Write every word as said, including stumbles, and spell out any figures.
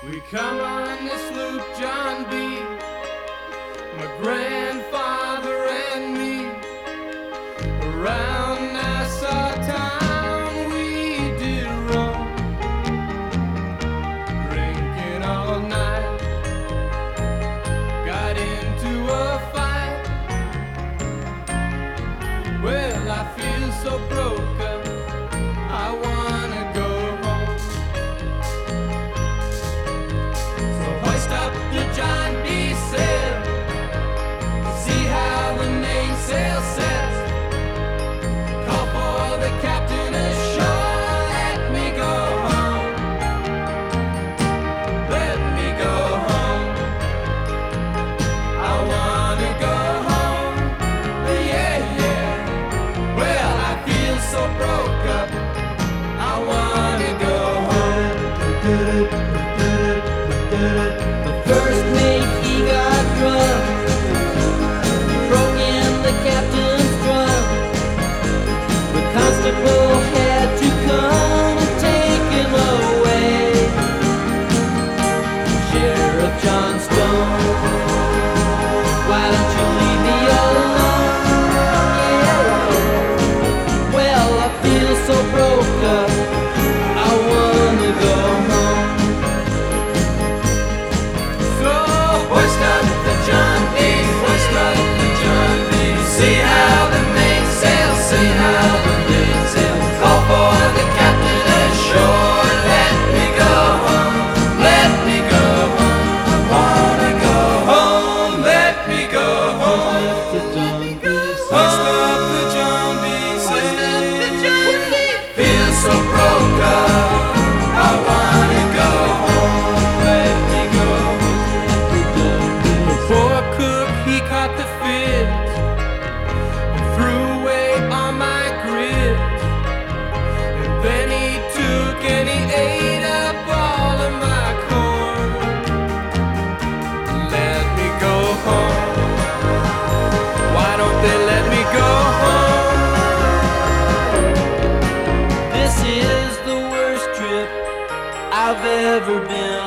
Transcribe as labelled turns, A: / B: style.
A: We come on this loop, John B., my grandfather and me, around Nassau town we did roam, drinking all night, got into a fight. Well, I feel so broke up, I wanna go home. So hoist up the John B. sail, see how the mainsail sets. Call for the captain ashore, let me go home, let me go home. I wanna go home, yeah, yeah. Well, I feel so broke up, I wanna go home. The first mate, he got drunk, broke in the captain's drum. The constable had to come and take him away. Sheriff John Stone, why don't you leave me alone? Yeah. Well, I feel so broke up, I wanna go home. So hoist up the John B., hoist up the John B. See how the mainsail, see how the mainsail. Call for the captain ashore, let me go home, let me go home. I wanna go home, let me go home. Hoist up the John B., hoist up the John B. Feel so broke up, I wanna go home, let me go home. The poor cook, he caught the fits and threw away all my grits. And then he took and he ate up all of my corn. Let me go home, why don't they let me go home? This is the worst trip I've ever been